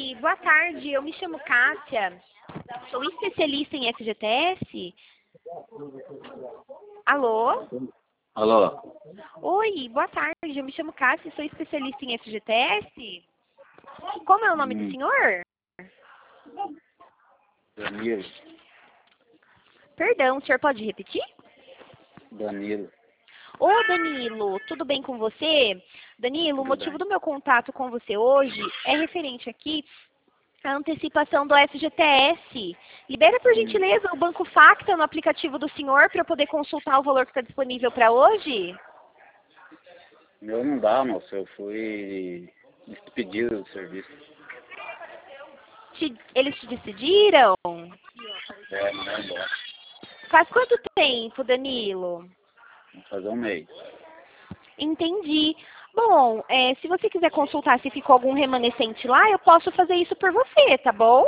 Oi, boa tarde. Eu me chamo Cássia. Sou especialista em FGTS. Alô? Alô, Oi, boa tarde. Eu me chamo Cássia e sou especialista em FGTS. Como é o nome do senhor? Danilo, Perdão, o senhor pode repetir? Danilo, Ô, Danilo, tudo bem com você? Danilo, o tudo motivo bem? do meu contato com você hoje é referente aqui à antecipação do FGTS. Libera, por gentileza, o Banco Facta no aplicativo do senhor para eu poder consultar o valor que está disponível para hoje? Meu não dá, moço, eu fui despedido do serviço. Eles te decidiram? Não vai embora, Faz quanto tempo, Danilo? vou fazer um mês. Entendi. Bom, se você quiser consultar se ficou algum remanescente lá, eu posso fazer isso por você, tá bom?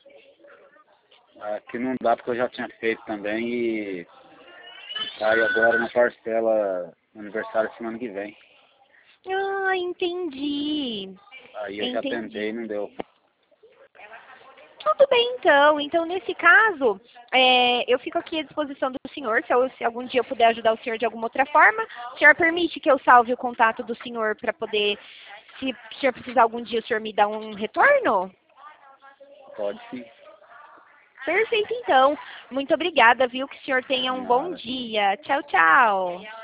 Aqui não dá porque eu já tinha feito também e cai agora na parcela no aniversário semana que vem. Ah, entendi. Aí eu já tentei Entendi. e não deu. Tudo bem, então. Então, nesse caso, eu fico aqui à disposição do senhor. Se algum dia eu puder ajudar o senhor de alguma outra forma, o senhor permite que eu salve o contato do senhor para poder, se o senhor precisar algum dia, o senhor me dá um retorno? Pode sim, Perfeito, então. Muito obrigada, viu? Que o senhor tenha um bom nada. dia. Tchau, tchau.